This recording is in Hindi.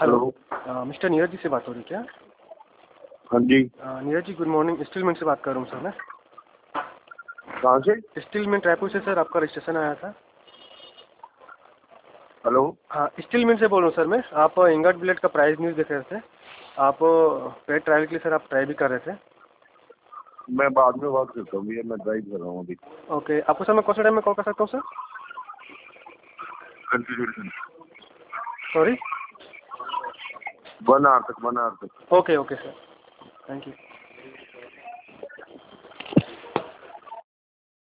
Hello. Hello. Mister Neeraj ji से बात हो रही क्या? हाँ जी। Neeraj ji good morning, SteelMint से बात कर रहा हूँ सर मैं। कहाँ से? स्टीलमेंट रायपुर से सर, आपका रजिस्ट्रेशन आया था। हेलो। हाँ, स्टीलमेंट से बोल रहा हूँ सर मैं। आप इंगट बिलेट का प्राइस न्यूज़ देख रहे थे। आप पेड ट्रायल के लिए सर आप ट्राई भी कर रहे थे। मैं बाद में बात करता हूँ भैया, मैं ड्राइव कर रहा हूँ अभी। ओके, आपको सर मैं कौन सा टाइम में कॉल कर सकता हूँ सर? Consideration sorry. 1 आवर तक, 1 आवर तक। Okay okay sir, thank you.